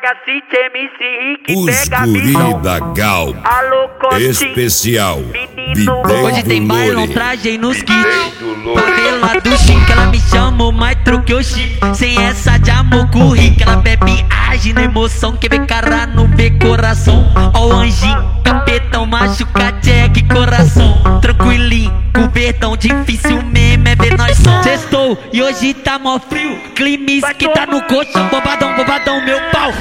Paga City MC Rick, Os pega a guri visão. da Gal, Alô, Cotinho, especial, menino. Hoje tem baile, não trajei nos kits. do Favela do chique, ela me chamou, mas troquei o chip. Sem essa de amor com o rico, ela bebe, age na emoção. Quer ver cara, não vê coração. Ó o anjinho, capetão, machuca, check, coração. Tranquilinho, cobertão, difícil mesmo é ver nós som. Sextou e hoje tá mó frio. Climes que tá no colchão, bobadão, bobadão, meu pau.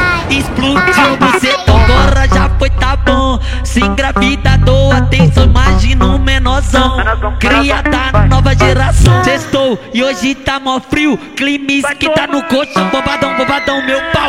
Explodiu bucetão, agora já foi, tá bom. Se engravida, doa atenção, imagina um menorzão. Cria da nova geração. Sextou e hoje tá mó frio. Climes que tá no colchão, bobadão, bobadão, meu pau.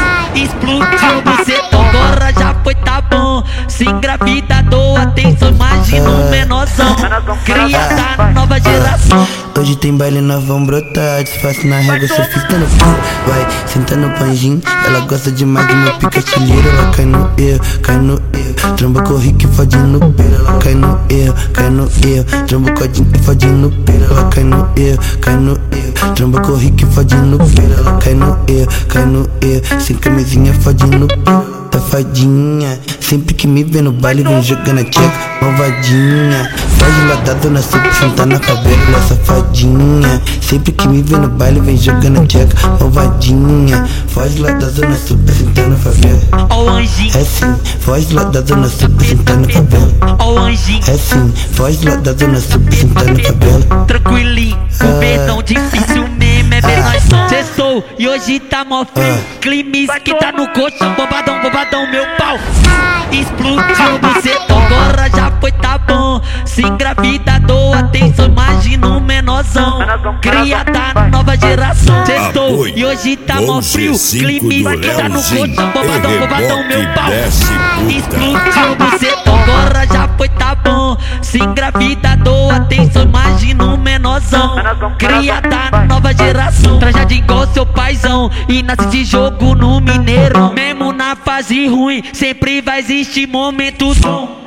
Explodiu bucetão, agora já foi, tá bom. Se engravida, doa atenção, imagina um menorzão. Cria da nova geração. Hoje tem baile, nós vamos brotar. Disfarce na régua, sofista no cu. Vai, senta no panjinho. Ela gosta demais do meu picatilheiro. Ela cai no erro, cai no erro. Tromba com o Rick, fode no pelo. Ela cai no erro, cai no erro. Tromba com a Jean e fode no pelo. Ela cai no erro, cai no erro. Tromba com o Rick, fode no pelo. Ela cai no erro, cai no erro. Sem camisinha, fode no pelo. Safadinha, sempre que me vê no baile vem jogando a tcheca, malvadinha. Faz ladado na sopa, sentar na favela, safadinha. Sempre que me vê no baile vem jogando a tcheca, malvadinha. Faz ladado na sopa, sentar na favela. Ó o anjinho, É sim, faz ladado na sopa, sentar na favela. ó o anjinho, É sim, faz ladado na sopa, sentar na favela. tranquilinho, cobertão, difícil mesmo é ver nós som. Sextou e hoje tá mó frio. Climes que tá no colchão, bobadão, bobadão, meu pau. Explodiu bucetão, agora já foi, tá bom. Se engravida, doa atenção, imagina um menorzão. Cria da nova geração. Sextou e hoje tá mó frio. Climes que tá no colchão, bobadão, bobadão, meu pau. Explodiu bucetão, agora já foi, tá bom. Se engravida, doa atenção, imagina um menorzão. Cria da nova geração. Trajadinho igual seu paizão e nasce de jogo no Mineiro. Mesmo na fase ruim, sempre vai existir momento bom.